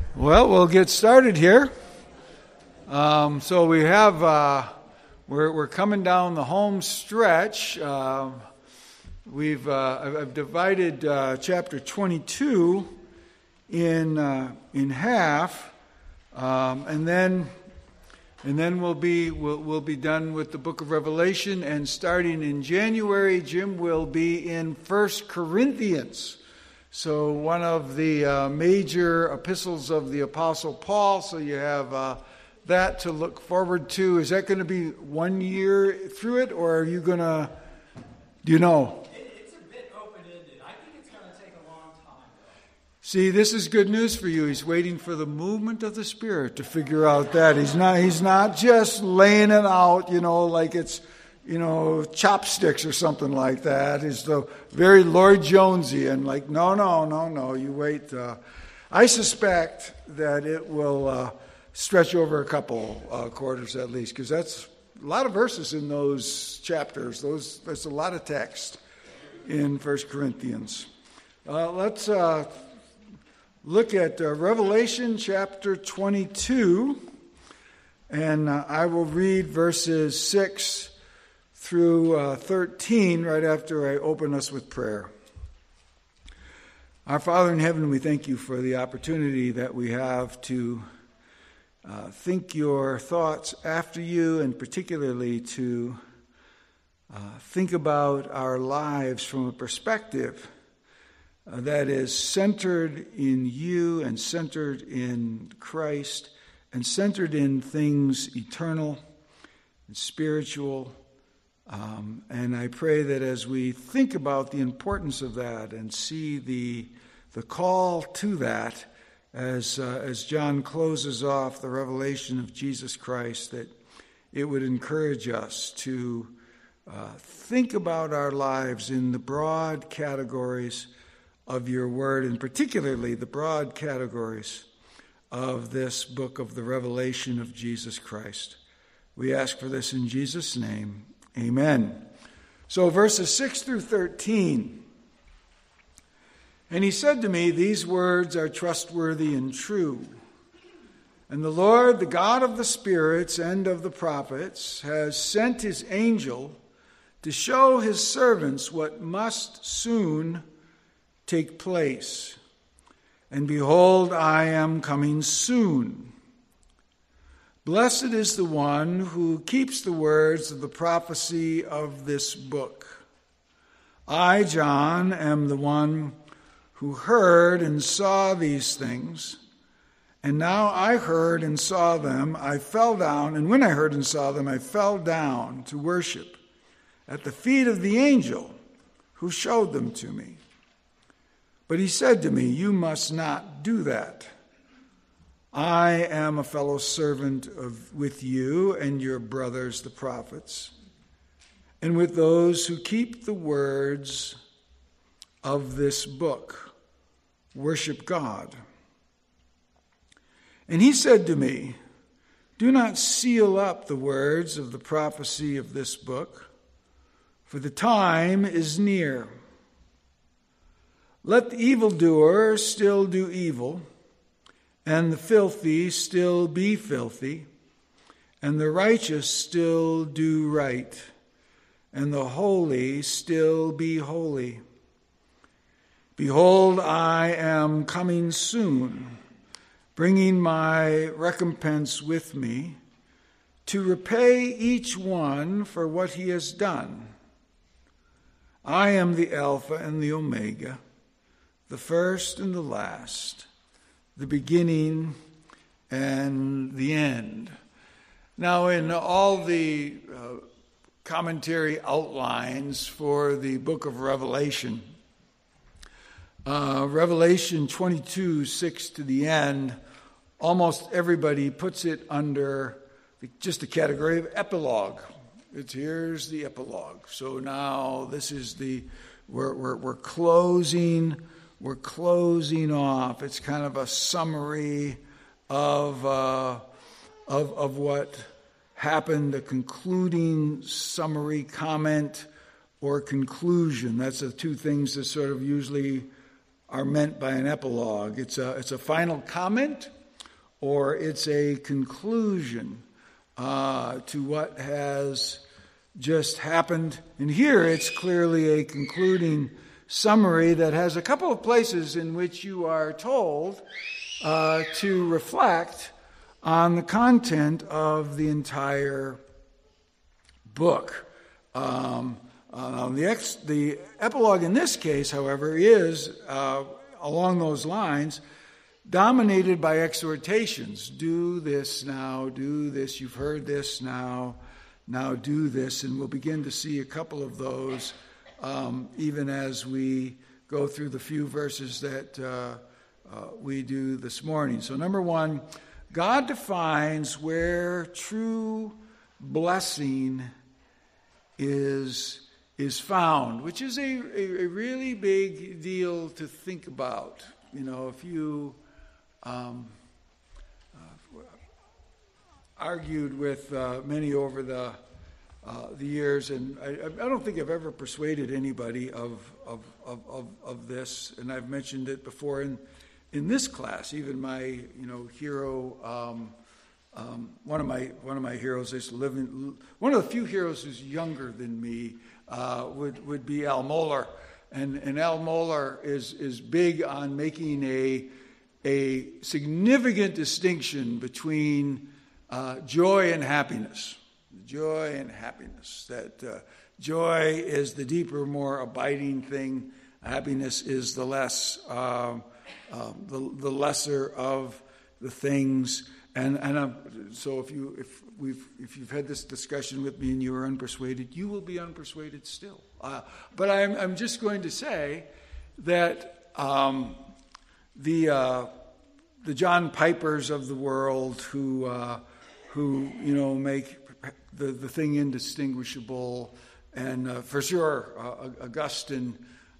Well, we'll get started here. So we have we're coming down the home stretch. I've divided chapter 22 in half, and then we'll be done with the book of Revelation. And starting in January, Jim will be in 1 Corinthians. So one of the major epistles of the Apostle Paul. So you have that to look forward to. Is that going to be 1 year through it, or are you going to, do you know? It's a bit open-ended. I think it's going to take a long time, though. See, this is good news for you. He's waiting for the movement of the Spirit to figure out that. He's not just laying it out, like it's, chopsticks or something like that. Is the very Lloyd Jonesian, like, no, you wait. I suspect that it will stretch over a couple quarters at least, because that's a lot of verses in those chapters. That's a lot of text in 1 Corinthians. Let's look at Revelation chapter 22, and I will read verses 6 through 13 right after I open us with prayer. Our Father in heaven, we thank you for the opportunity that we have to think your thoughts after you, and particularly to think about our lives from a perspective that is centered in you and centered in Christ and centered in things eternal and spiritual. And I pray that as we think about the importance of that and see the call to that, as John closes off the revelation of Jesus Christ, that it would encourage us to think about our lives in the broad categories of your word, and particularly the broad categories of this book of the revelation of Jesus Christ. We ask for this in Jesus' name. Amen. So verses 6 through 13. And he said to me, "These words are trustworthy and true. And the Lord, the God of the spirits and of the prophets, has sent his angel to show his servants what must soon take place. And behold, I am coming soon. Blessed is the one who keeps the words of the prophecy of this book. I, John, am the one who heard and saw these things. And now I heard and saw them. I fell down, and when I heard and saw them, I fell down to worship at the feet of the angel who showed them to me. But he said to me, 'You must not do that. I am a fellow servant with you and your brothers, the prophets, and with those who keep the words of this book. Worship God.' And he said to me, 'Do not seal up the words of the prophecy of this book, for the time is near. Let the evildoer still do evil, and the filthy still be filthy, and the righteous still do right, and the holy still be holy. Behold, I am coming soon, bringing my recompense with me, to repay each one for what he has done. I am the Alpha and the Omega, the first and the last, the beginning and the end.'" Now, in all the commentary outlines for the book of Revelation, Revelation 22, 6 to the end, almost everybody puts it under just the category of epilogue. Here's the epilogue. So now this is we're closing. We're closing off. It's kind of a summary of what happened, a concluding summary comment or conclusion. That's the two things that sort of usually are meant by an epilogue. It's a final comment or it's a conclusion to what has just happened. And here it's clearly a concluding summary that has a couple of places in which you are told to reflect on the content of the entire book. The epilogue in this case, however, is, along those lines, dominated by exhortations. Do this now, do this, you've heard this now do this. And we'll begin to see a couple of those even as we go through the few verses that we do this morning. So number one, God defines where true blessing is found, which is a really big deal to think about. You know, if you argued with many over the years, and I don't think I've ever persuaded anybody of this, and I've mentioned it before in this class. Even my hero, one of my heroes is living. One of the few heroes who's younger than me would be Al Mohler, and Al Mohler is big on making a significant distinction between joy and happiness. Joy and happiness. That joy is the deeper, more abiding thing. Happiness is the lesser of the things. So if you've had this discussion with me and you are unpersuaded, you will be unpersuaded still. But I'm just going to say that the John Pipers of the world who make the thing indistinguishable, and for sure Augustine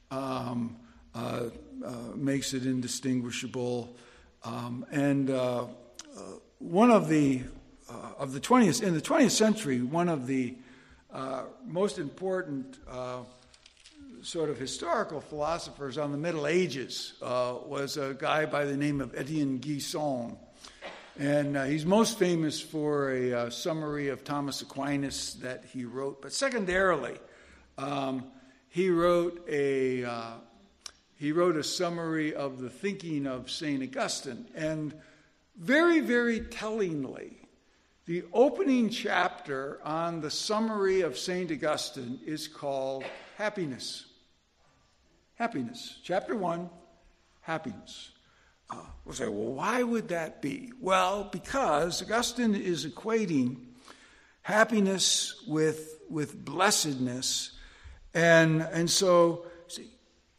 makes it indistinguishable, and one of the 20th century, one of the most important sort of historical philosophers on the Middle Ages was a guy by the name of Etienne Guisson. And he's most famous for a summary of Thomas Aquinas that he wrote. But secondarily, he wrote a summary of the thinking of St. Augustine. And very, very tellingly, the opening chapter on the summary of St. Augustine is called Happiness. Happiness. Chapter 1, Happiness. We'll say, well, why would that be? Well, because Augustine is equating happiness with blessedness. And so, see,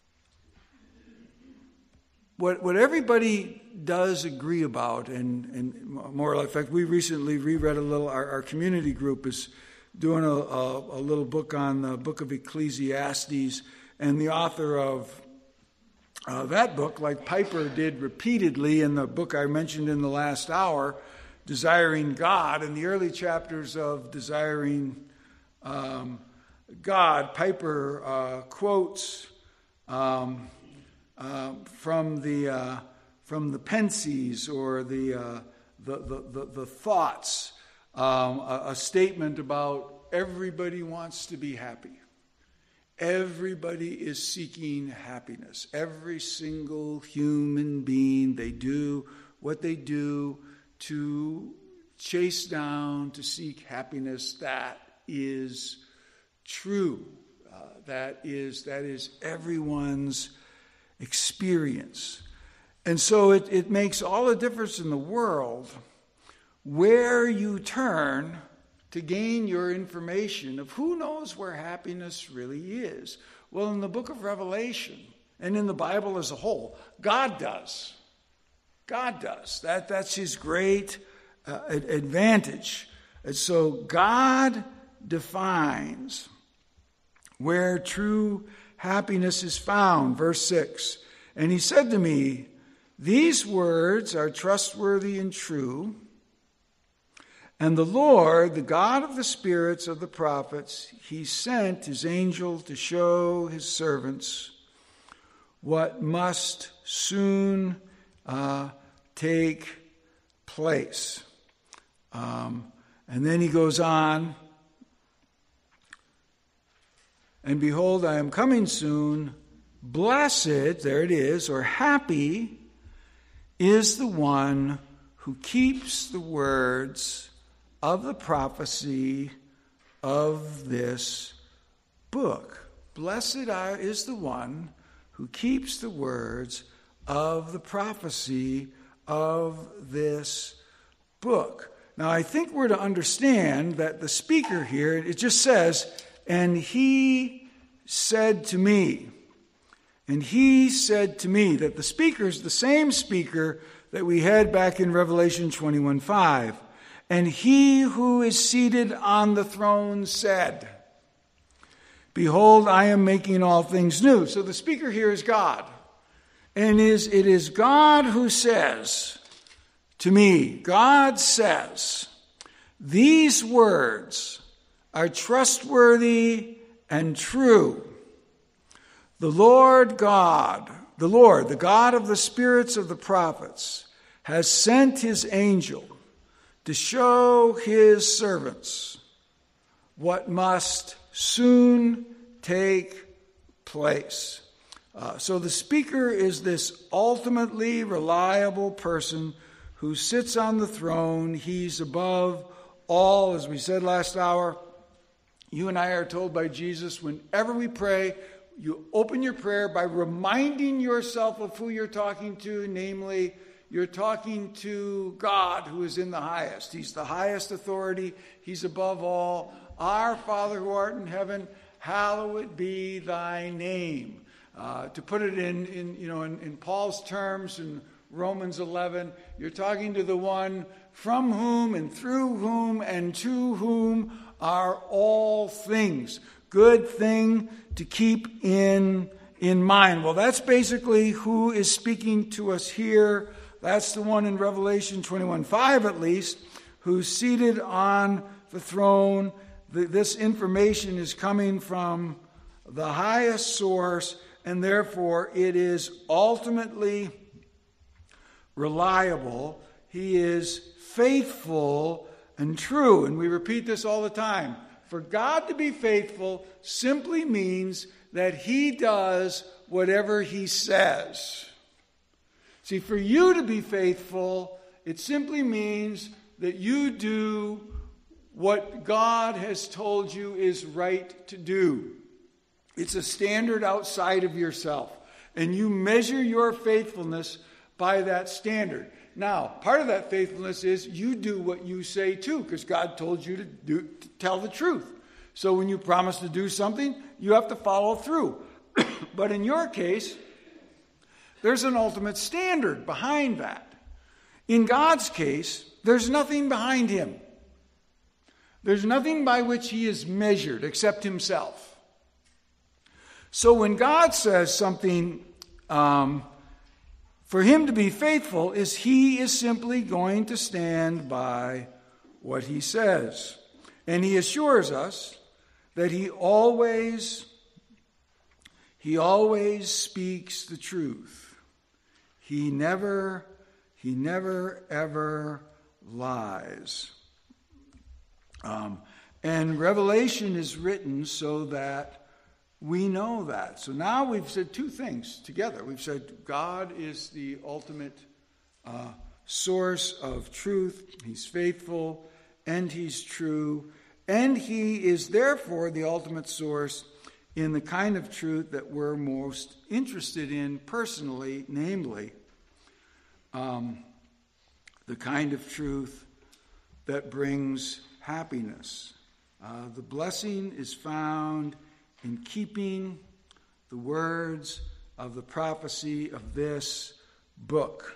what everybody does agree about, and more like, in fact, we recently reread a little, our community group is doing a little book on the book of Ecclesiastes, and the author of that book, like Piper did repeatedly in the book I mentioned in the last hour, Desiring God, in the early chapters of Desiring God, Piper quotes from the Pensies, or the thoughts, a statement about everybody wants to be happy. Everybody is seeking happiness. Every single human being, they do what they do to chase down, to seek happiness. That is true. That is everyone's experience. And so it makes all the difference in the world where you turn to gain your information of who knows where happiness really is. Well, in the book of Revelation, and in the Bible as a whole, God does. God does. That's his great advantage. And so God defines where true happiness is found. Verse 6, and he said to me, these words are trustworthy and true. And the Lord, the God of the spirits of the prophets, he sent his angel to show his servants what must soon take place. And then he goes on, and behold, I am coming soon. Blessed, there it is, or happy, is the one who keeps the words of the prophecy of this book. Blessed is the one who keeps the words of the prophecy of this book. Now, I think we're to understand that the speaker here, it just says, and he said to me. And he said to me, that the speaker is the same speaker that we had back in Revelation 21:5. And he who is seated on the throne said, behold, I am making all things new. So the speaker here is God. And it is God who says to me, God says, these words are trustworthy and true. The Lord God, the God of the spirits of the prophets, has sent his angel to show his servants what must soon take place. So the speaker is this ultimately reliable person who sits on the throne. He's above all, as we said last hour. You and I are told by Jesus, whenever we pray, you open your prayer by reminding yourself of who you're talking to, namely, you're talking to God who is in the highest. He's the highest authority. He's above all. Our Father who art in heaven, hallowed be thy name. To put it in Paul's terms in Romans 11, you're talking to the one from whom and through whom and to whom are all things. Good thing to keep in mind. Well, that's basically who is speaking to us here. That's the one in Revelation 21:5 at least, who's seated on the throne. This information is coming from the highest source, and therefore it is ultimately reliable. He is faithful and true. And we repeat this all the time. For God to be faithful simply means that he does whatever he says. See, for you to be faithful, it simply means that you do what God has told you is right to do. It's a standard outside of yourself. And you measure your faithfulness by that standard. Now, part of that faithfulness is you do what you say too, because God told you to tell the truth. So when you promise to do something, you have to follow through. But in your case, there's an ultimate standard behind that. In God's case, there's nothing behind him. There's nothing by which he is measured except himself. So when God says something, for him to be faithful he is simply going to stand by what he says. And he assures us that he always speaks the truth. He never ever lies. And Revelation is written so that we know that. So now we've said two things together. We've said God is the ultimate source of truth. He's faithful and he's true. And he is therefore the ultimate source in the kind of truth that we're most interested in personally, namely, the kind of truth that brings happiness. The blessing is found in keeping the words of the prophecy of this book.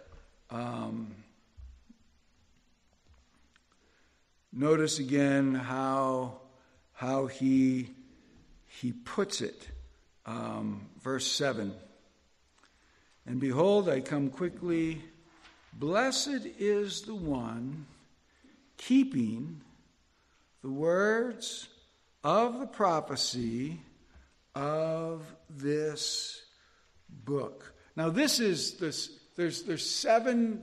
Notice again how he puts it. Verse 7. And behold, I come quickly. Blessed is the one keeping the words of the prophecy of this book. Now there's 7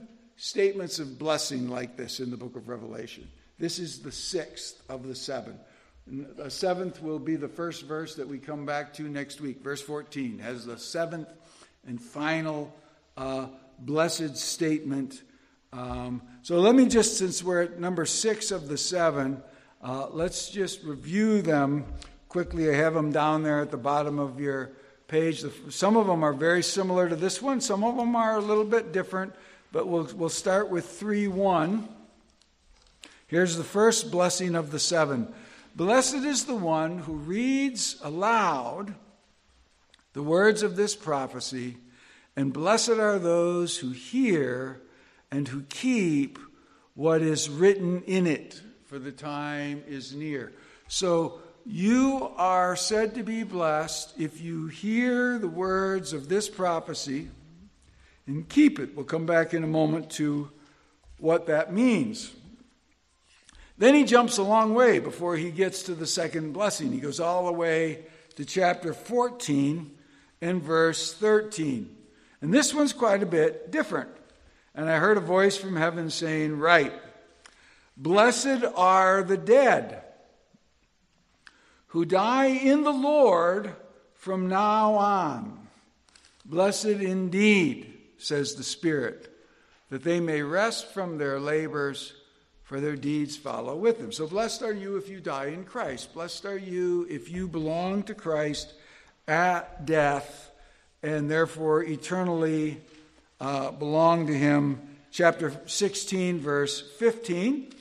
statements of blessing like this in the book of Revelation. This is the 6th of the 7. The 7th will be the first verse that we come back to next week. Verse 14 has the 7th and final blessed statement. So let me just, since we're at number 6 of the 7, let's just review them quickly. I have them down there at the bottom of your page. Some of them are very similar to this one. Some of them are a little bit different, but we'll start with 3:1. Here's the first blessing of the 7. Blessed is the one who reads aloud the words of this prophecy, and blessed are those who hear and who keep what is written in it, for the time is near. So you are said to be blessed if you hear the words of this prophecy and keep it. We'll come back in a moment to what that means. Then he jumps a long way before he gets to the second blessing. He goes all the way to chapter 14 and verse 13. And this one's quite a bit different. And I heard a voice from heaven saying, "Write, blessed are the dead who die in the Lord from now on. Blessed indeed, says the Spirit, that they may rest from their labors, for their deeds follow with them." So blessed are you if you die in Christ. Blessed are you if you belong to Christ at death and therefore eternally belong to him. Chapter 16, verse 15.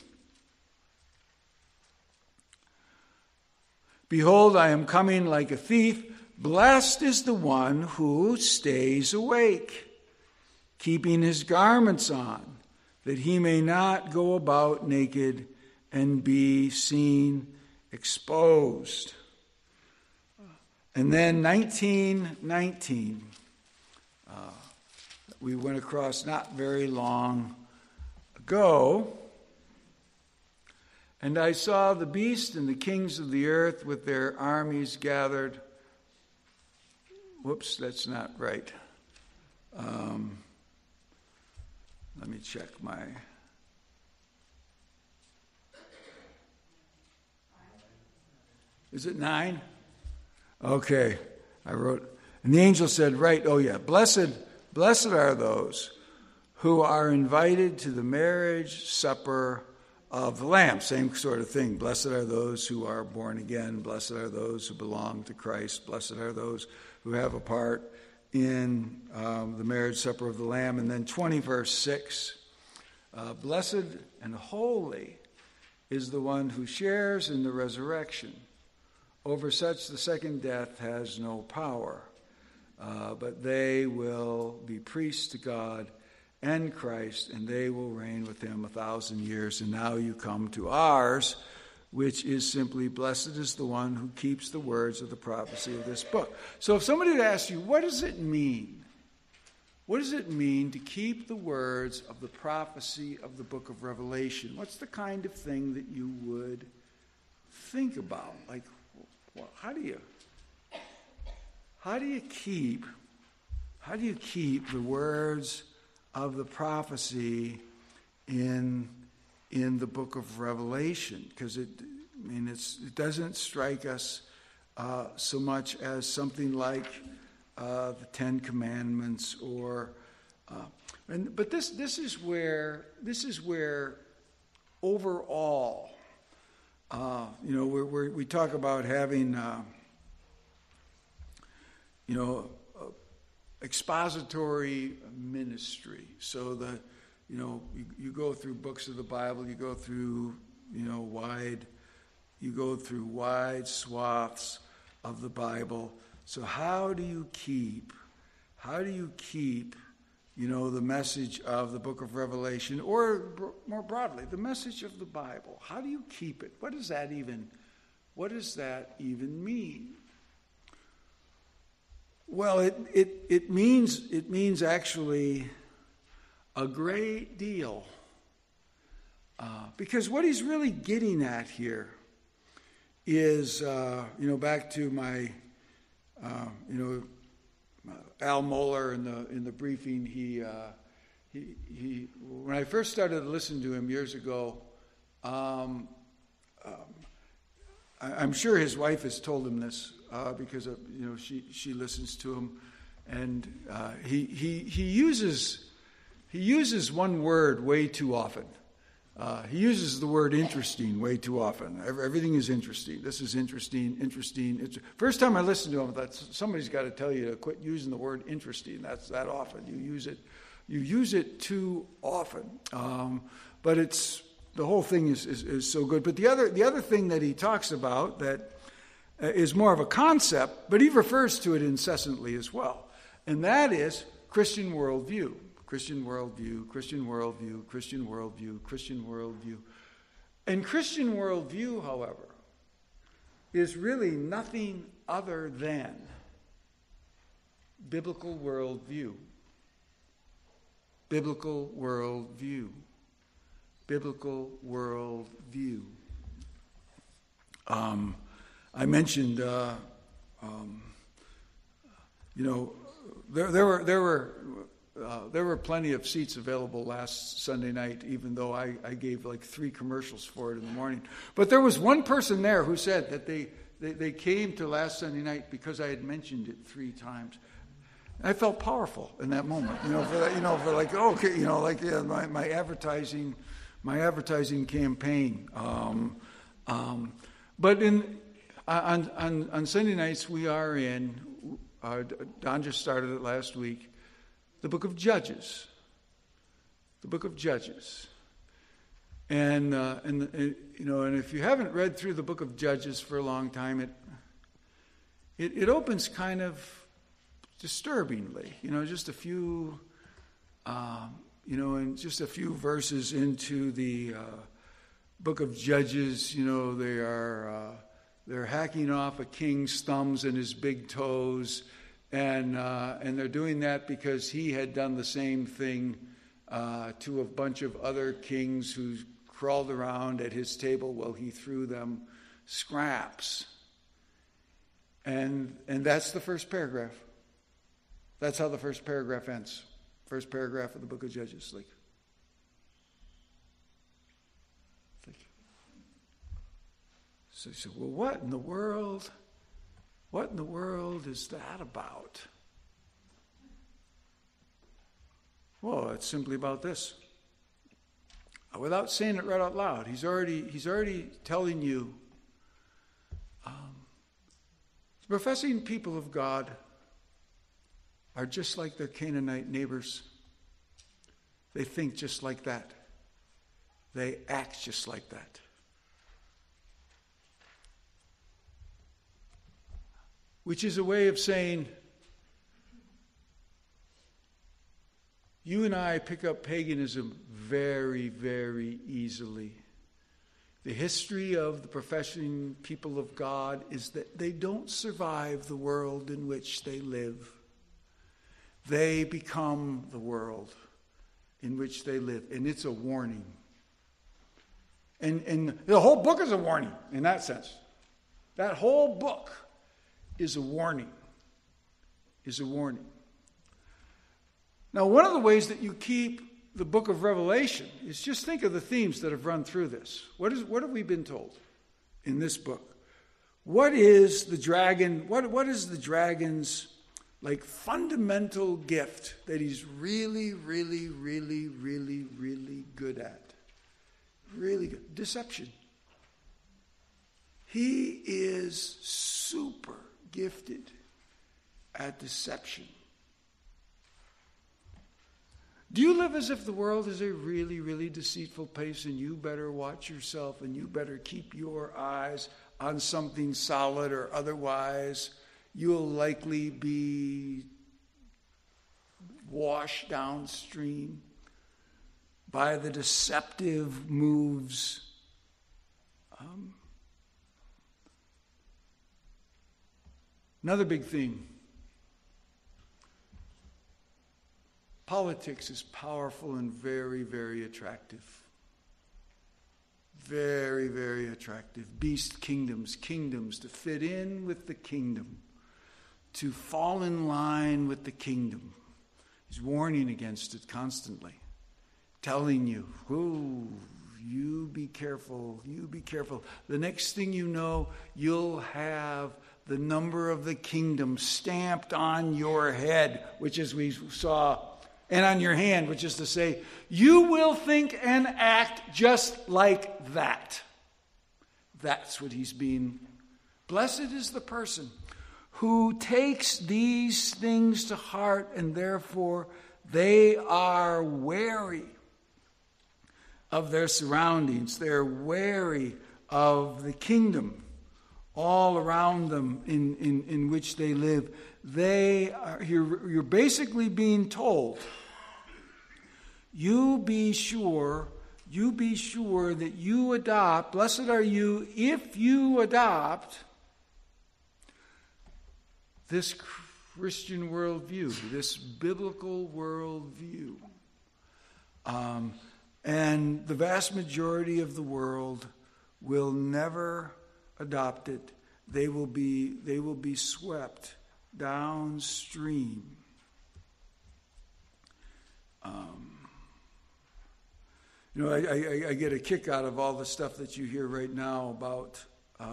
"Behold, I am coming like a thief. Blessed is the one who stays awake, keeping his garments on, that he may not go about naked and be seen exposed." And then 19:19. We went across not very long ago. "And I saw the beast and the kings of the earth with their armies gathered." Whoops, that's not right. Let me check my... Is it 9? Okay, I wrote... And the angel said, "Right, oh yeah, blessed are those who are invited to the marriage supper of the Lamb." Same sort of thing. Blessed are those who are born again. Blessed are those who belong to Christ. Blessed are those who have a part in the marriage supper of the Lamb. And then 20 verse 6. "Blessed and holy is the one who shares in the resurrection. Over such the second death has no power. But they will be priests to God and Christ, and they will reign with him 1,000 years. And now you come to ours, which is simply, blessed is the one who keeps the words of the prophecy of this book." So if somebody would ask you, what does it mean? What does it mean to keep the words of the prophecy of the book of Revelation? What's the kind of thing that you would think about? Like, well, how do you keep the words of the prophecy in the book of Revelation? Because it doesn't strike us so much as something like the Ten Commandments, but this is where overall, we talk about having expository ministry. So you go through books of the Bible, you go through wide swaths of the Bible. So how do you keep the message of the book of Revelation, or more broadly, the message of the Bible? How do you keep it? What does that even mean? Well, it means actually a great deal, because what he's really getting at here is, back to my, Al Mohler in the briefing, he when I first started to listen to him years ago, I'm sure his wife has told him this because she listens to him, and he uses one word way too often. He uses the word interesting way too often. Everything is interesting. This is interesting. First time I listened to him, I thought somebody's got to tell you to quit using the word interesting. That's that often. You use it too often. But the whole thing is so good. But the other thing that he talks about that is more of a concept, but he refers to it incessantly as well, and that is Christian worldview. Christian worldview, Christian worldview, Christian worldview, Christian worldview. And Christian worldview, however, is really nothing other than biblical worldview. Biblical worldview. Biblical worldview. I mentioned, there were plenty of seats available last Sunday night, even though I gave like 3 commercials for it in the morning. But there was one person there who said that they came to last Sunday night because I had mentioned it 3 times. I felt powerful in that moment, for like, okay, my advertising campaign. But on Sunday nights we are in. Don just started it last week. The book of Judges. The book of Judges. And if you haven't read through the book of Judges for a long time, it opens kind of disturbingly. Just a few, and just a few verses into the book of Judges, they're hacking off a king's thumbs and his big toes. And they're doing that because he had done the same thing to a bunch of other kings who crawled around at his table while he threw them scraps. And that's the first paragraph. That's how the first paragraph ends. First paragraph of the book of Judges. So you say, well, what in the world? What in the world is that about? Well, it's simply about this. Without saying it right out loud, he's already telling you the professing people of God are just like their Canaanite neighbors. They think just like that. They act just like that. Which is a way of saying, you and I pick up paganism very, very easily. The history of the professing people of God is that they don't survive the world in which they live. They become the world in which they live. And it's a warning. And the whole book is a warning in that sense. That whole book is a warning. Now, one of the ways that you keep the book of Revelation is just think of the themes that have run through this. What have we been told in this book? What is the dragon? What is the dragon's fundamental gift that he's really, really, really, really, really good at? Really good. Deception. He is super gifted at deception. Do you live as if the world is a really, really deceitful place and you better watch yourself and you better keep your eyes on something solid or otherwise you'll likely be washed downstream by the deceptive moves? Another big theme. Politics is powerful and very, very attractive. Very, very attractive. Beast kingdoms to fit in with the kingdom, to fall in line with the kingdom. He's warning against it constantly. telling you, "Ooh, you be careful, you be careful." The next thing you know, you'll have the number of the kingdom stamped on your head, which as we saw, and on your hand, which is to say, you will think and act just like that. That's what he's being. Blessed is the person who takes these things to heart, and therefore they are wary of their surroundings. They're wary of the kingdom all around them in which they live. You're basically being told, you be sure that you adopt, blessed are you if you adopt this Christian worldview, this biblical worldview. And the vast majority of the world will never adopt it. They will be swept downstream. I get a kick out of all the stuff that you hear right now about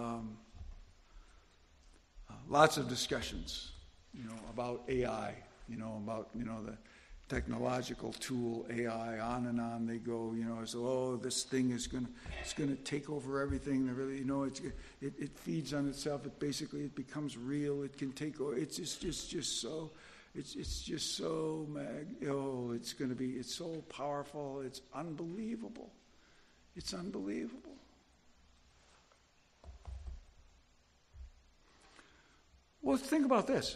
lots of discussions, about AI, about the technological tool AI, on and on they go. So this thing is going to take over everything. Really, it feeds on itself. It becomes real. It can take over. It's just so. It's just so it's so powerful. It's unbelievable. It's unbelievable. Well, think about this.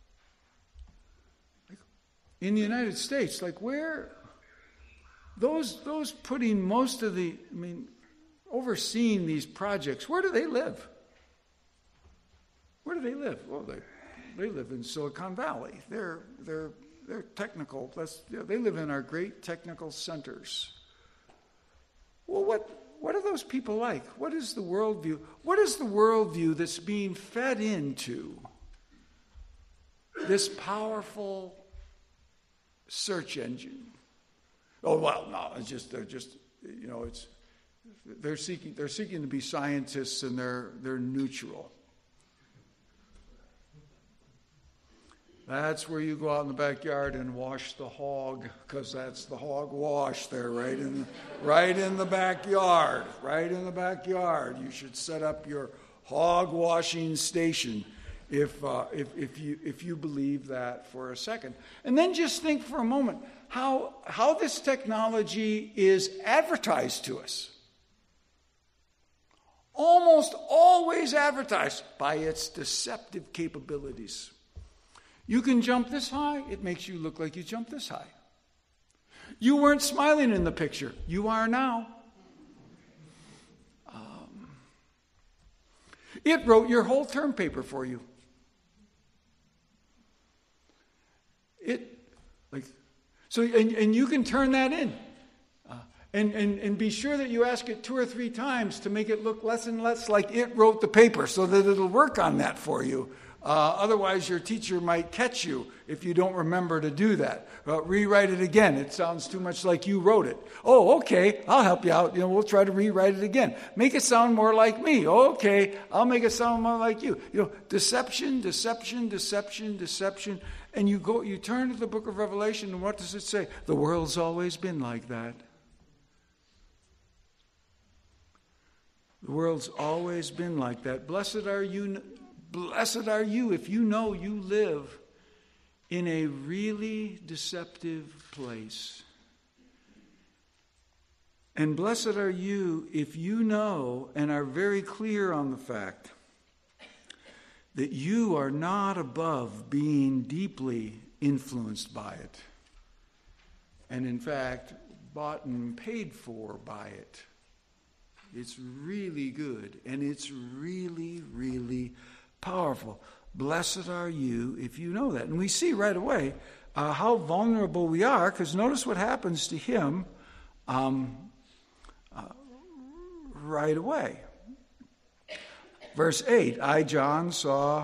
In the United States, where those putting most of overseeing these projects, where do they live? Where do they live? Well, they live in Silicon Valley. They're technical. They live in our great technical centers. Well, what are those people like? What is the worldview? What is the worldview that's being fed into this powerful search engine? Oh, well, no, they're seeking to be scientists, and they're neutral. That's where you go out in the backyard and wash the hog, because that's the hog wash there, right in the backyard. Right in the backyard. You should set up your hog washing station if you believe that for a second. And then just think for a moment how this technology is advertised to us. Almost always advertised by its deceptive capabilities. You can jump this high, it makes you look like you jumped this high. You weren't smiling in the picture, you are now. It wrote your whole term paper for you. And you can turn that in. And be sure that you ask it 2 or 3 times to make it look less and less like it wrote the paper, so that it'll work on that for you. Otherwise, your teacher might catch you if you don't remember to do that. Rewrite it again. It sounds too much like you wrote it. Oh, okay, I'll help you out. We'll try to rewrite it again. Make it sound more like me. Okay, I'll make it sound more like you. Deception. And you turn to the book of Revelation, and what does it say? The world's always been like that. The world's always been like that. Blessed are you if you know you live in a really deceptive place. And blessed are you if you know and are very clear on the fact that you are not above being deeply influenced by it. And in fact, bought and paid for by it. It's really good, and it's really, really powerful. Blessed are you if you know that. And we see right away how vulnerable we are, because notice what happens to him right away. Verse 8, I, John, saw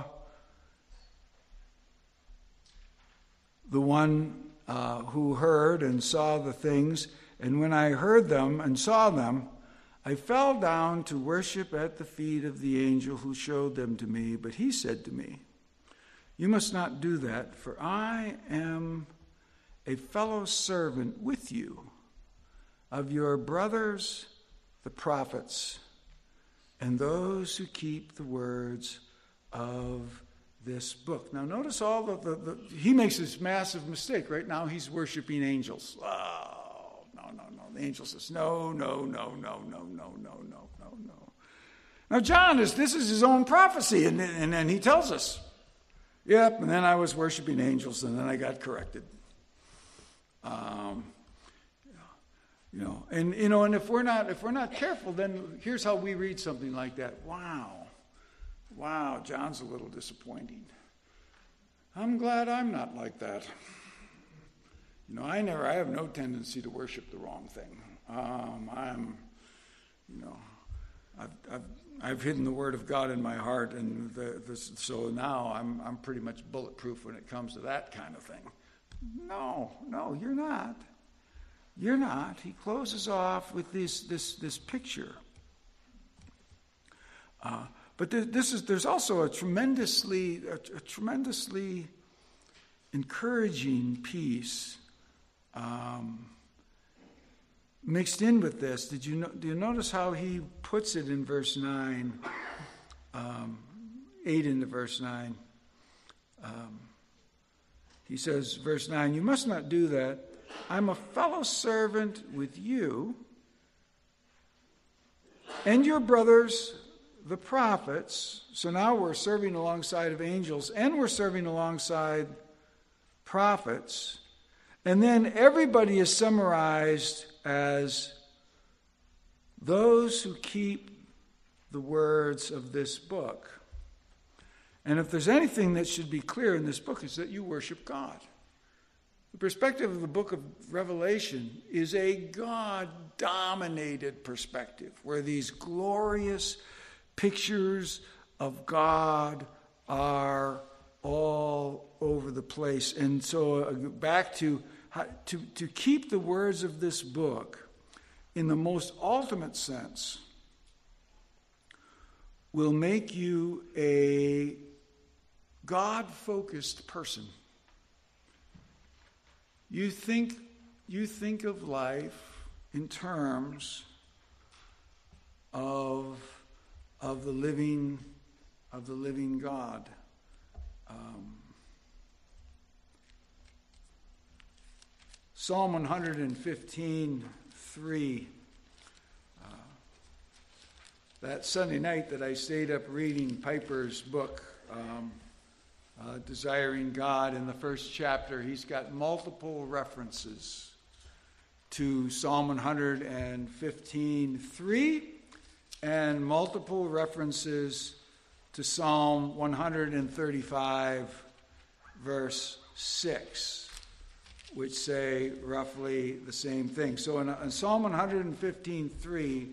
the one who heard and saw the things And when I heard them and saw them, I fell down to worship at the feet of the angel who showed them to me. But he said to me, you must not do that, for I am a fellow servant with you of your brothers, the prophets, and those who keep the words of this book. Now notice all he makes this massive mistake. Right now he's worshiping angels. Oh, no. The angel says, no. Now John, this is his own prophecy, and then he tells us, yep, and then I was worshiping angels, and then I got corrected. And if we're not careful, then here's how we read something like that. Wow, John's a little disappointing. I'm glad I'm not like that. I have no tendency to worship the wrong thing. I've hidden the Word of God in my heart, and so now I'm pretty much bulletproof when it comes to that kind of thing. No, you're not. You're not. He closes off with this picture. But there's also a tremendously encouraging piece mixed in with this. Do you notice how he puts it in verse 9? 8 into verse 9. He says, verse 9, you must not do that. I'm a fellow servant with you and your brothers, the prophets. So now we're serving alongside of angels and we're serving alongside prophets. And then everybody is summarized as those who keep the words of this book. And if there's anything that should be clear in this book, is that you worship God. The perspective of the book of Revelation is a God-dominated perspective, where these glorious pictures of God are all over the place. And so back to keep the words of this book in the most ultimate sense will make you a God-focused person. You think of life in terms of the living God. Psalm 115:3. That Sunday night that I stayed up reading Piper's book, Desiring God, in the first chapter, he's got multiple references to Psalm 115:3 and multiple references to Psalm 135, verse 6, which say roughly the same thing. So in Psalm 115:3,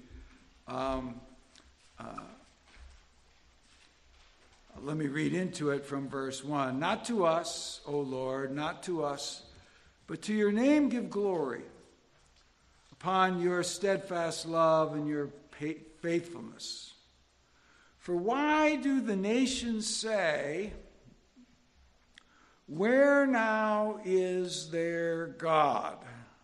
let me read into it from verse 1. Not to us, O Lord, not to us, but to your name give glory, upon your steadfast love and your faithfulness. For why do the nations say, where now is their God?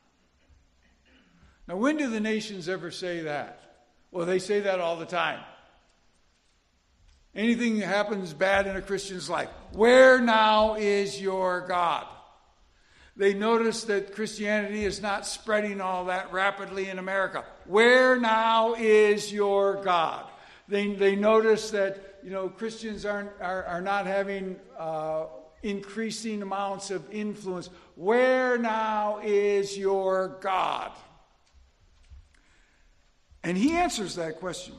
Now, when do the nations ever say that? Well, they say that all the time. Anything that happens bad in a Christian's life, where now is your God? They notice that Christianity is not spreading all that rapidly in America. Where now is your God? They notice that Christians are not having increasing amounts of influence. Where now is your God? And he answers that question.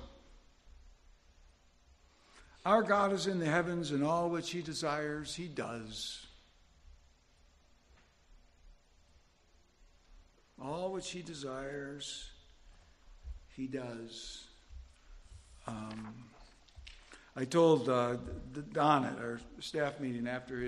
Our God is in the heavens, and all which he desires, he does. All which he desires, he does. I told Don at our staff meeting after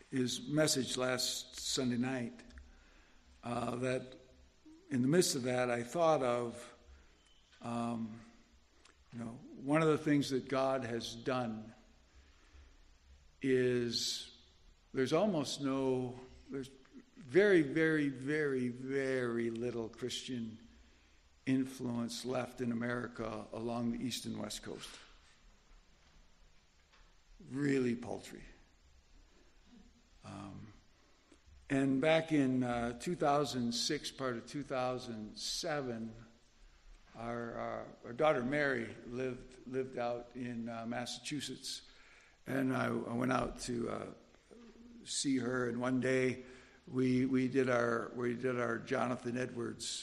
his message last Sunday night, that in the midst of that, I thought of, one of the things that God has done is there's very, very, very, very little Christian influence left in America along the east and west coast. Really paltry. And back in 2006, part of 2007, our daughter Mary lived out in Massachusetts, and I went out to see her. And one day, we did our Jonathan Edwards.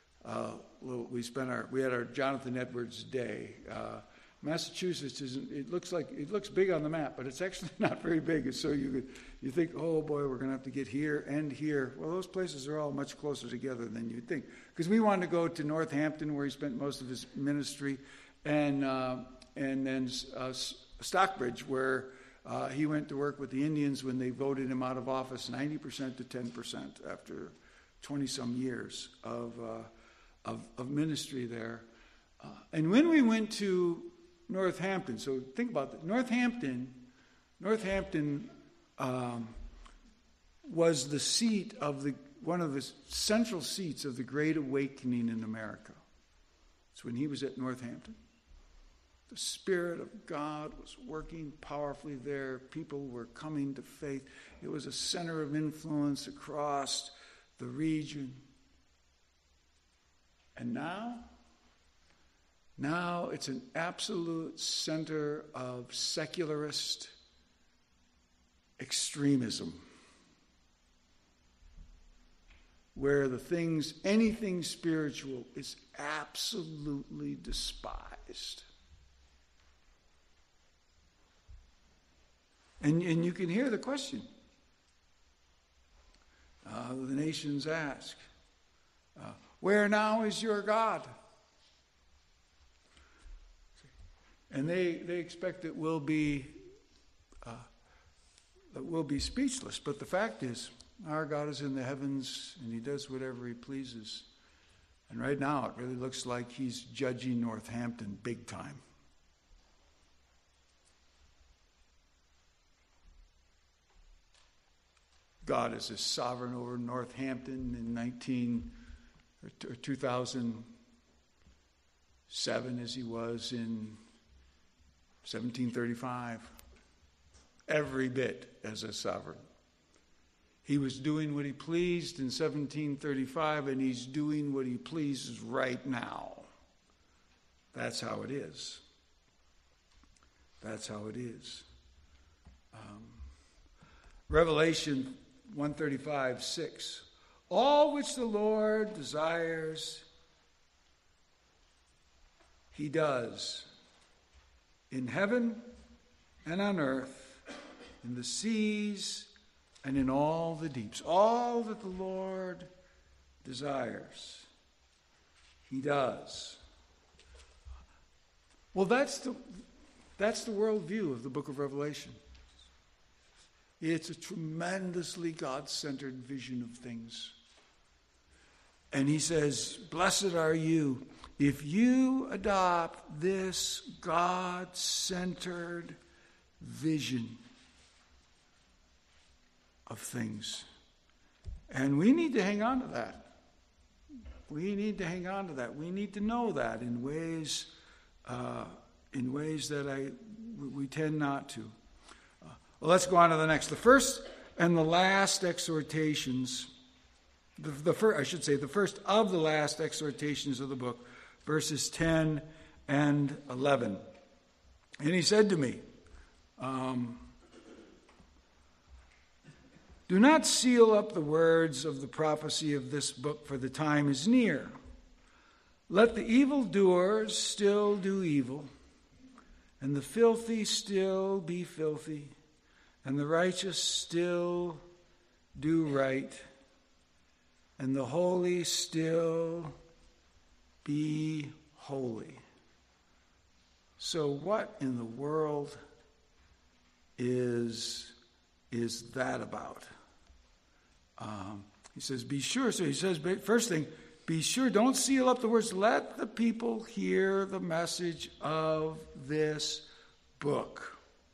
We had our Jonathan Edwards Day. Massachusetts it looks big on the map, but it's actually not very big. So you think, oh boy, we're going to have to get here and here. Well, those places are all much closer together than you'd think. Because we wanted to go to Northampton, where he spent most of his ministry, and then Stockbridge, where he went to work with the Indians when they voted him out of office 90% to 10% after 20-some years of ministry there. And when we went to Northampton, so think about that. Northampton was the seat of one of the central seats of the Great Awakening in America. It's when he was at Northampton. The Spirit of God was working powerfully there. People were coming to faith. It was a center of influence across the region. And now it's an absolute center of secularist extremism, where anything spiritual is absolutely despised. And you can hear the question the nations ask, where now is your God? And they expect that we'll be speechless. But the fact is, our God is in the heavens, and he does whatever he pleases. And right now, it really looks like he's judging Northampton big time. God is as sovereign over Northampton in 2007 as he was in 1735. Every bit as a sovereign. He was doing what he pleased in 1735, and he's doing what he pleases right now. That's how it is. That's how it is. Revelation 135:6. All which the Lord desires, he does, in heaven and on earth, in the seas and in all the deeps. All that the Lord desires, he does. Well, that's the worldview of the book of Revelation. It's a tremendously God-centered vision of things. And he says, blessed are you if you adopt this God-centered vision of things. And we need to hang on to that. We need to hang on to that. We need to know that in ways that we tend not to. Well, let's go on to the next. The first and the last exhortations, the first of the last exhortations of the book, verses 10 and 11. And he said to me, do not seal up the words of the prophecy of this book, for the time is near. Let the evildoers still do evil, and the filthy still be filthy, and the righteous still do right, and the holy still be holy. So what in the world is is that about? He says, be sure. So he says, first thing, be sure, don't seal up the words. Let the people hear the message of this book.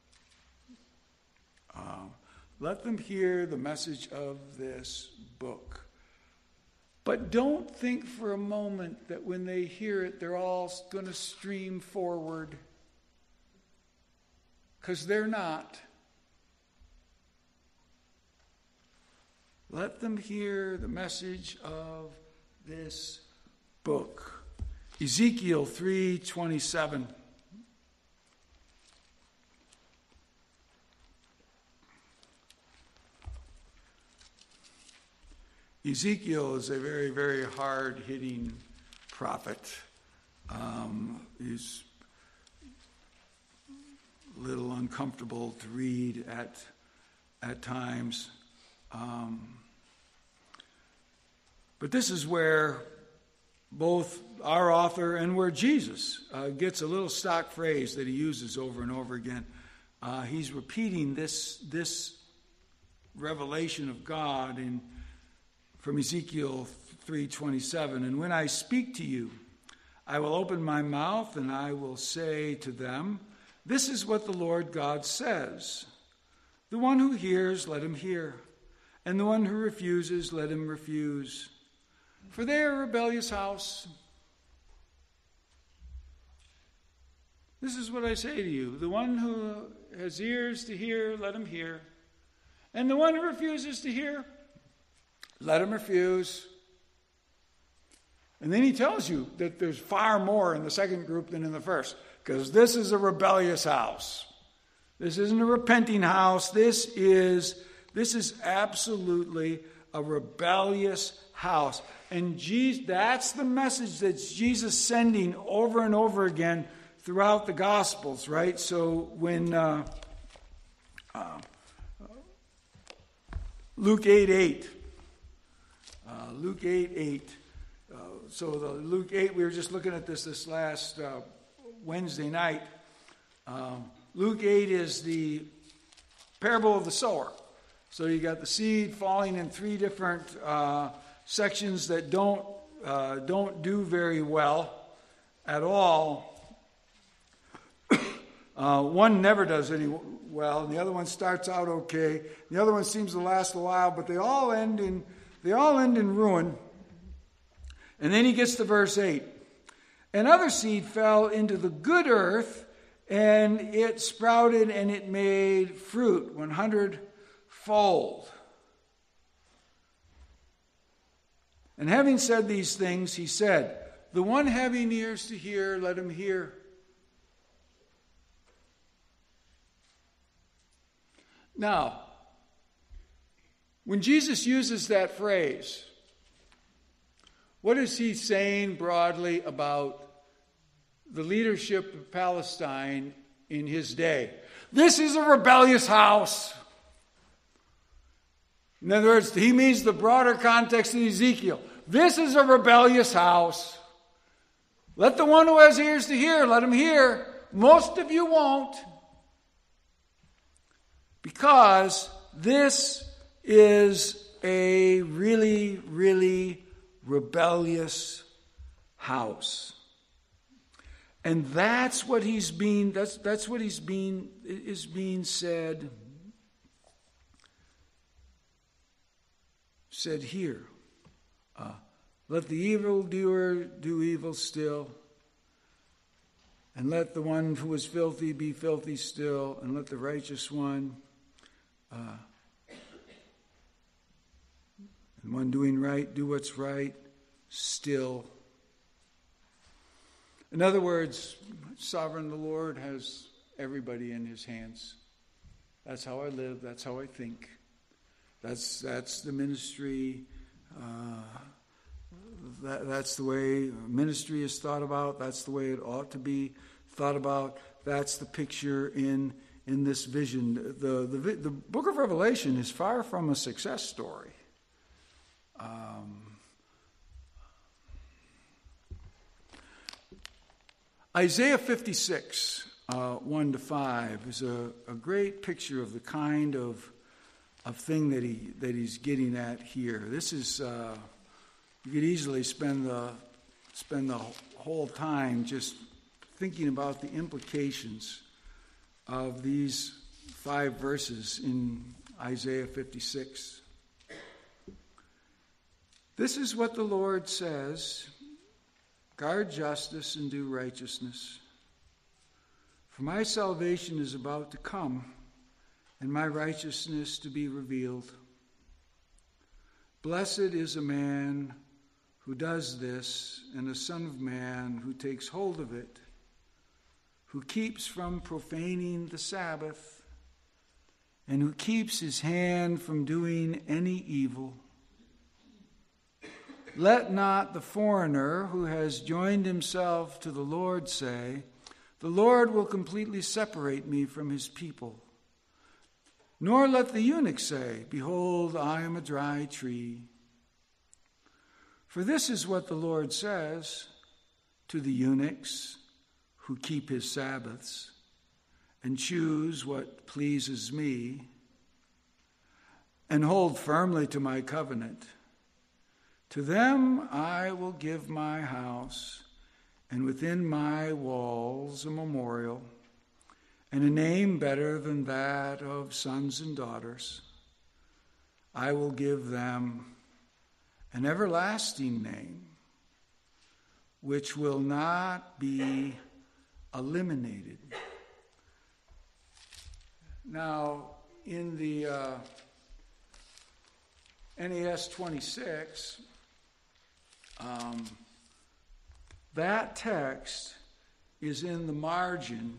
Let them hear the message of this book. But don't think for a moment that when they hear it, they're all going to stream forward. Because they're not. Let them hear the message of this book. Ezekiel 3:27. Ezekiel is a very, very hard-hitting prophet. He's a little uncomfortable to read at times. But this is where both our author and where Jesus gets a little stock phrase that he uses over and over again. He's repeating this revelation of God from Ezekiel 3:27. And when I speak to you, I will open my mouth and I will say to them, this is what the Lord God says. The one who hears, let him hear. And the one who refuses, let him refuse. For they are a rebellious house. This is what I say to you. The one who has ears to hear, let him hear. And the one who refuses to hear, let him refuse. And then he tells you that there's far more in the second group than in the first. Because this is a rebellious house. This isn't a repenting house. This is absolutely a rebellious house. And that's the message that Jesus sending over and over again throughout the Gospels, right? So when Luke 8:8. Luke 8:8. So the Luke 8, we were just looking at this last Wednesday night. Luke 8 is the parable of the sower. So you got the seed falling in three different sections that don't do very well at all. One never does any well, and the other one starts out okay. The other one seems to last a while, but they all end in ruin. And then he gets to verse 8. And other seed fell into the good earth, and it sprouted and it made fruit 100-fold. And having said these things, he said, the one having ears to hear, let him hear. Now, when Jesus uses that phrase, what is he saying broadly about the leadership of Palestine in his day? This is a rebellious house. In other words, he means the broader context in Ezekiel. This is a rebellious house. Let the one who has ears to hear, let him hear. Most of you won't. Because this is a really, really rebellious house. And that's what is being said here. Let the evildoer do evil still, and let the one who is filthy be filthy still, and let the righteous one and one doing right do what's right still. In other words, sovereign the Lord has everybody in his hands. That's how I live. That's how I think. That's the ministry. That's the way ministry is thought about. That's the way it ought to be thought about. That's the picture in this vision. The book of Revelation is far from a success story. Isaiah 56, 1-5, is a great picture of the kind of thing that he's getting at here. This is you could easily spend the whole time just thinking about the implications of these 5 verses in Isaiah 56. This is what the Lord says: guard justice and do righteousness, for my salvation is about to come, and my righteousness to be revealed. Blessed is a man who does this, and a son of man who takes hold of it, who keeps from profaning the Sabbath, and who keeps his hand from doing any evil. Let not the foreigner who has joined himself to the Lord say, the Lord will completely separate me from his people. Nor let the eunuch say, behold, I am a dry tree. For this is what the Lord says to the eunuchs who keep his Sabbaths and choose what pleases me and hold firmly to my covenant. To them I will give my house, and within my walls a memorial, and a name better than that of sons and daughters. I will give them an everlasting name, which will not be eliminated. Now, in the NAS 26, that text is in the margin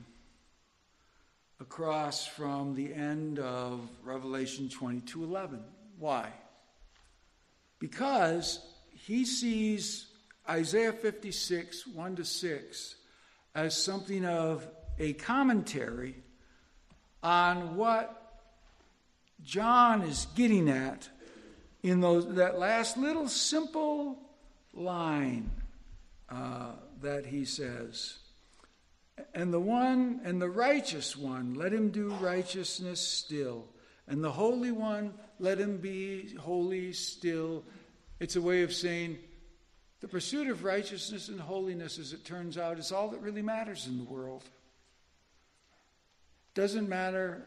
across from the end of Revelation 22:11. Why? Because he sees Isaiah 56, 1-6, as something of a commentary on what John is getting at in that last little simple line that he says. And the righteous one, let him do righteousness still. And the Holy One, let him be holy still. It's a way of saying the pursuit of righteousness and holiness, as it turns out, is all that really matters in the world. Doesn't matter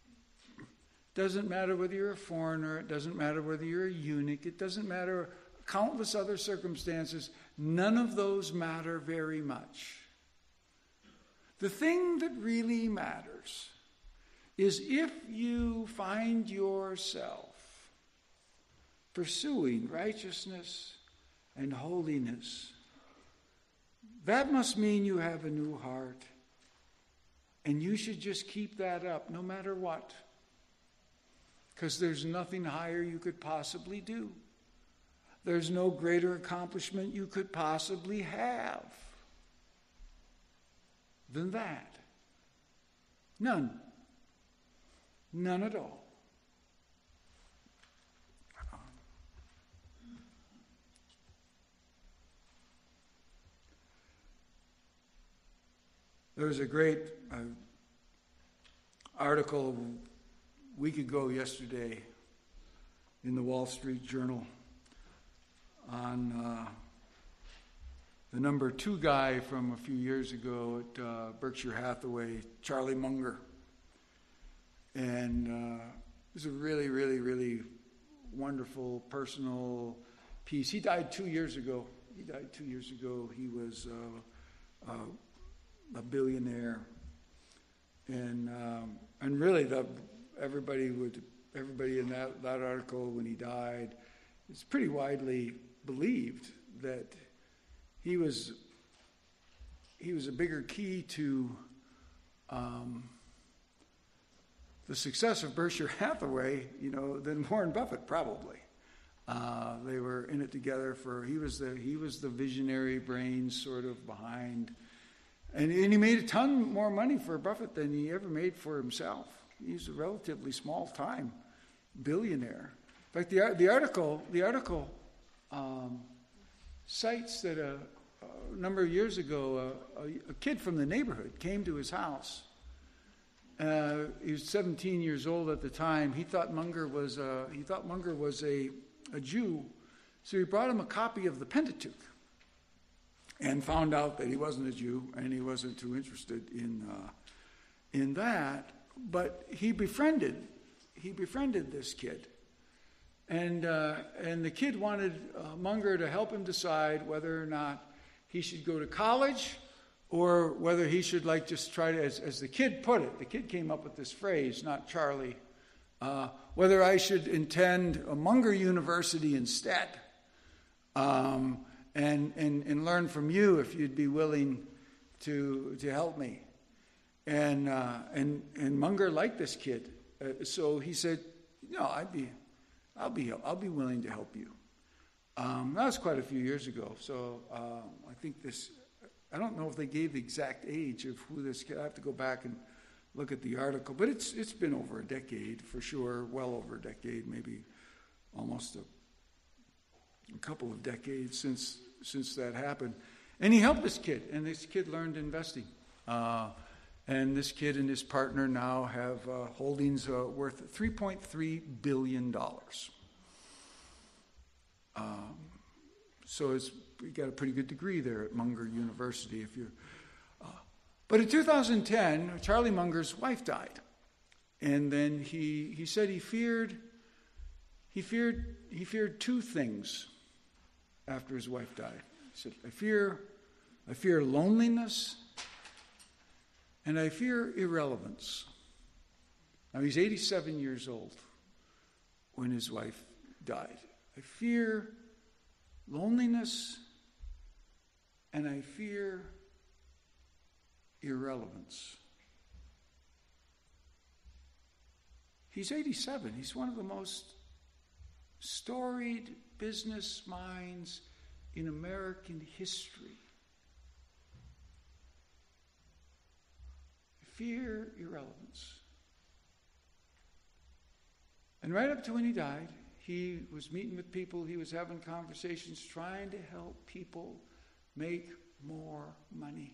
whether you're a foreigner. It doesn't matter whether you're a eunuch. It doesn't matter countless other circumstances. None of those matter very much. The thing that really matters is if you find yourself pursuing righteousness and holiness, that must mean you have a new heart. And you should just keep that up no matter what. Because there's nothing higher you could possibly do. There's no greater accomplishment you could possibly have than that. None. None at all. There was a great article a week ago yesterday in the Wall Street Journal on the number 2 guy from a few years ago at Berkshire Hathaway, Charlie Munger. And it was a really, really, really wonderful personal piece. He died 2 years ago. He was a billionaire. And really everybody in that article when he died, it's pretty widely believed that he was a bigger key to the success of Berkshire Hathaway, than Warren Buffett probably. They were in it together he was the visionary brain sort of behind, and he made a ton more money for Buffett than he ever made for himself. He's a relatively small time billionaire. In fact, the article cites that a number of years ago, a kid from the neighborhood came to his house He was 17 years old at the time. He thought Munger was a Jew, so he brought him a copy of the Pentateuch, and found out that he wasn't a Jew and he wasn't too interested in that. But he befriended this kid, and the kid wanted Munger to help him decide whether or not he should go to college, or whether he should just try to, as the kid put it, the kid came up with this phrase, not Charlie, whether I should attend a Munger University instead, and learn from you if you'd be willing to help me. And Munger liked this kid, so he said, "No, I'll be willing to help you." That was quite a few years ago. So I think I don't know if they gave the exact age of who this kid. I have to go back and look at the article, but it's been over a decade for sure, well over a decade, maybe almost a couple of decades since that happened. And he helped this kid, and this kid learned investing. And this kid and his partner now have holdings worth $3.3 billion. So you got a pretty good degree there at Munger University. But in 2010, Charlie Munger's wife died, and then he said he feared two things after his wife died. He said, I fear loneliness, and I fear irrelevance. Now he's 87 years old when his wife died. I fear loneliness, and I fear irrelevance. He's 87. He's one of the most storied business minds in American history. Fear irrelevance. And right up to when he died, he was meeting with people, he was having conversations, trying to help people make more money.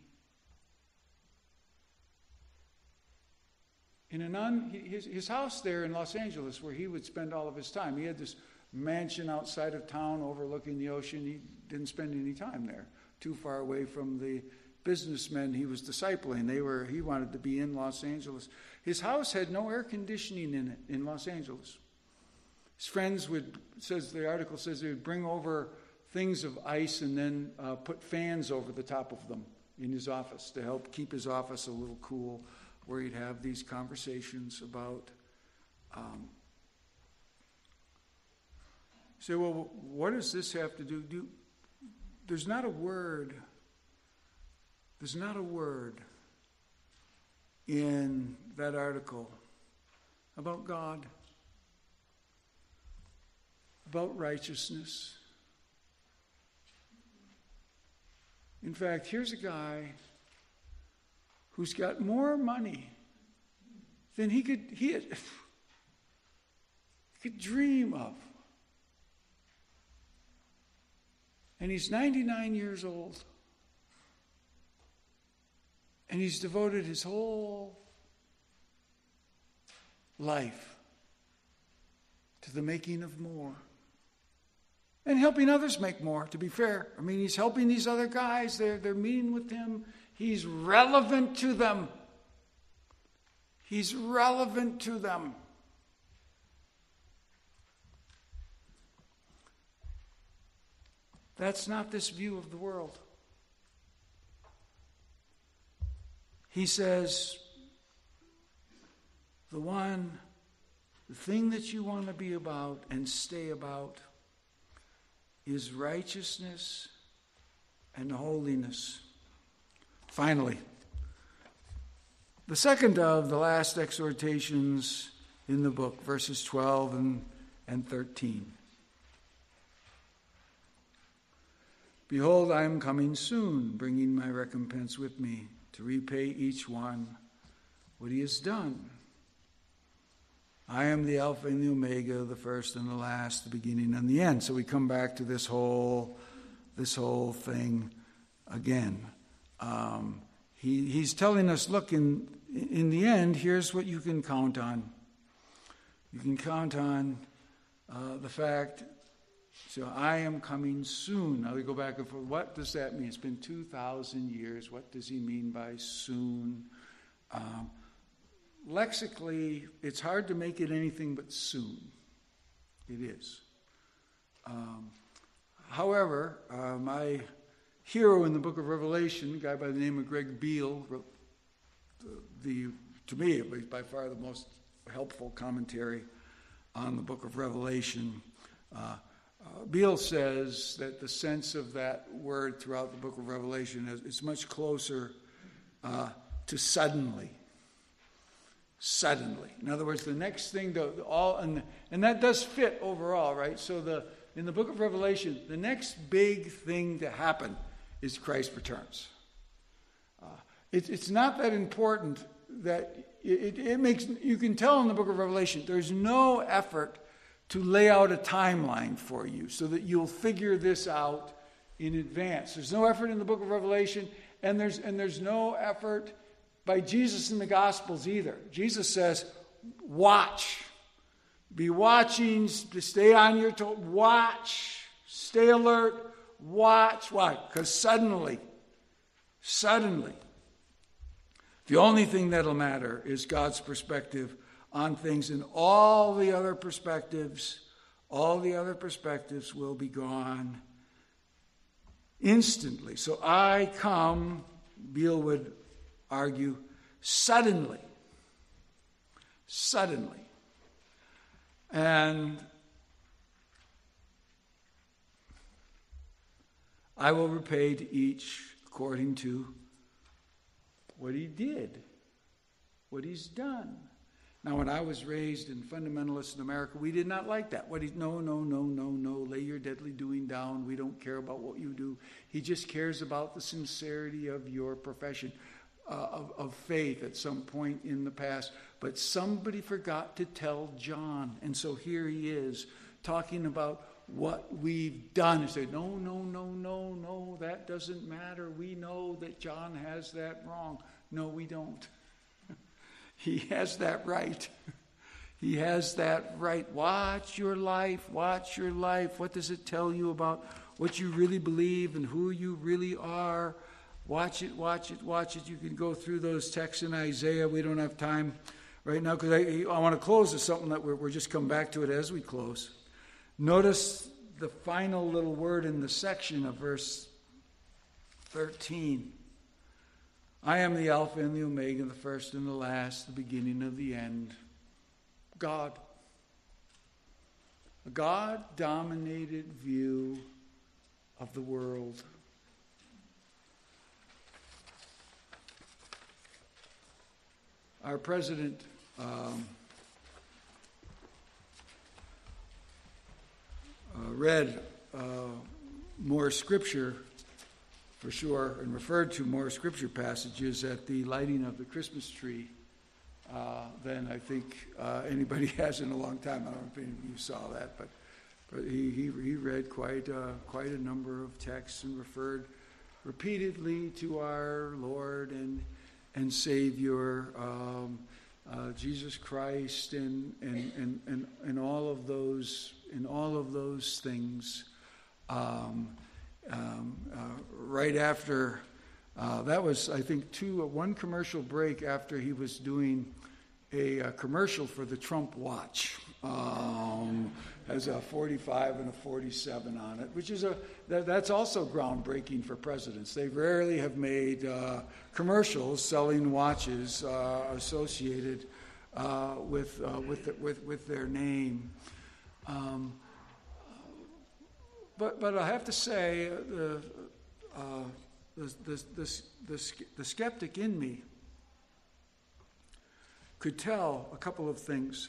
His house there in Los Angeles, where he would spend all of his time, he had this mansion outside of town overlooking the ocean. He didn't spend any time there, too far away from the businessmen he was discipling. He wanted to be in Los Angeles. His house had no air conditioning in it in Los Angeles. His friends the article says they would bring over things of ice and then put fans over the top of them in his office to help keep his office a little cool, where he'd have these conversations about, say, well, what does this have to do? There's not a word in that article about God, about righteousness. In fact, here's a guy who's got more money than he could dream of. And he's 99 years old. And he's devoted his whole life to the making of more. And helping others make more, to be fair. I mean, he's helping these other guys. They're meeting with him. He's relevant to them. He's relevant to them. That's not this view of the world. He says, the thing that you want to be about and stay about is righteousness and holiness. Finally, the second of the last exhortations in the book, verses 12 and 13. Behold, I am coming soon, bringing my recompense with me to repay each one what he has done. I am the Alpha and the Omega, the first and the last, the beginning and the end. So we come back to this whole thing again. He's telling us, look, in in the end, here's what you can count on. You can count on the fact, so I am coming soon. Now we go back and forth. What does that mean? It's been 2,000 years. What does he mean by soon? Lexically, it's hard to make it anything but soon. It is. However, my hero in the book of Revelation, a guy by the name of Greg Beale, wrote to me, at least by far the most helpful commentary on the book of Revelation. Beale says that the sense of that word throughout the book of Revelation is much closer to suddenly. Suddenly. In other words, the next thing and that does fit overall, right? So in the book of Revelation, the next big thing to happen is Christ returns. It's not that important that it makes, you can tell in the book of Revelation, there's no effort to lay out a timeline for you so that you'll figure this out in advance. There's no effort in the book of Revelation, and there's no effort by Jesus in the Gospels either. Jesus says, watch. Be watching, stay on your toes, watch, stay alert, watch. Why? Because suddenly, the only thing that'll matter is God's perspective on things, and all the other perspectives will be gone instantly. So I come, Beale would argue, suddenly. And I will repay to each according to what he did, what he's done. Now, when I was raised in fundamentalist in America, we did not like that. No, lay your deadly doing down. We don't care about what you do. He just cares about the sincerity of your profession of faith at some point in the past. But somebody forgot to tell John. And so here he is talking about what we've done. He said, no, that doesn't matter. We know that John has that wrong. No, we don't. He has that right. He has that right. Watch your life. What does it tell you about what you really believe and who you really are? Watch it. You can go through those texts in Isaiah. We don't have time right now because I want to close with something that we're just come back to it as we close. Notice the final little word in the section of verse 13. I am the Alpha and the Omega, the first and the last, the beginning of the end. God. A God-dominated view of the world. Our president read more scripture, for sure, and referred to more scripture passages at the lighting of the Christmas tree than I think anybody has in a long time. I don't know if any of you saw that, but he read quite a number of texts and referred repeatedly to our Lord and Savior, Jesus Christ, and all of those things. Right after that was, I think, one commercial break after he was doing a commercial for the Trump watch. Has a 45 and a 47 on it, which is that's also groundbreaking for presidents. They rarely have made commercials selling watches associated with their name. But I have to say, the skeptic in me could tell a couple of things.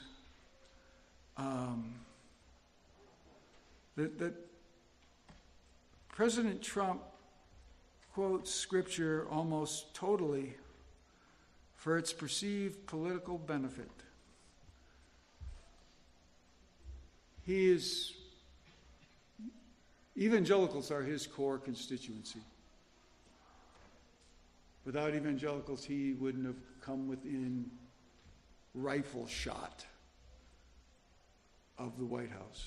That President Trump quotes Scripture almost totally for its perceived political benefit. Evangelicals are his core constituency. Without evangelicals, he wouldn't have come within rifle shot of the White House.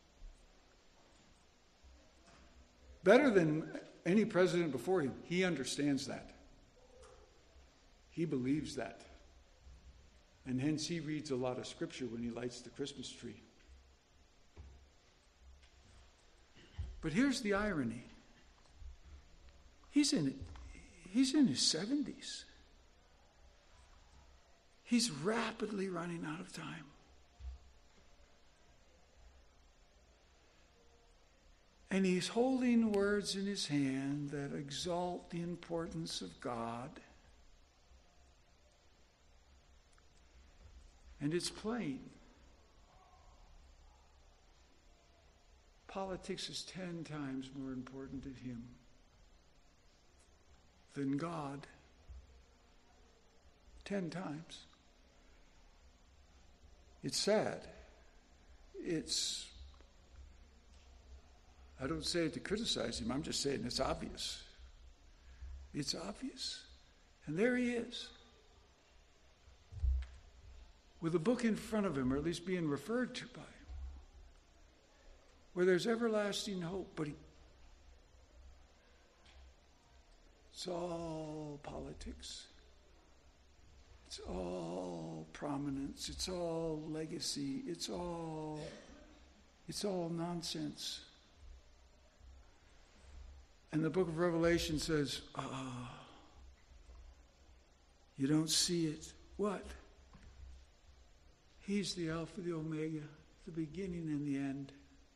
Better than any president before him, he understands that. He believes that. And hence he reads a lot of scripture when he lights the Christmas tree. But here's the irony. He's in his 70s. He's rapidly running out of time. And he's holding words in his hand that exalt the importance of God. And it's plain. Politics is 10 times more important to him than God. 10 times. It's sad. I don't say it to criticize him, I'm just saying it's obvious. It's obvious. And there he is, with a book in front of him, or at least being referred to by him, where there's everlasting hope, but it's all politics. It's all prominence. It's all legacy. It's all nonsense. And the book of Revelation says, you don't see it. What? He's the Alpha, the Omega, the beginning and the end.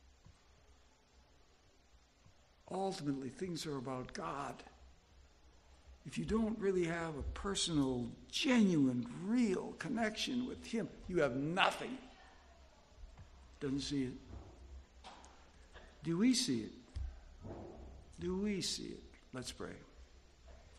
Ultimately, things are about God. If you don't really have a personal, genuine, real connection with him, you have nothing. Doesn't see it. Do we see it? Do we see it? Let's pray.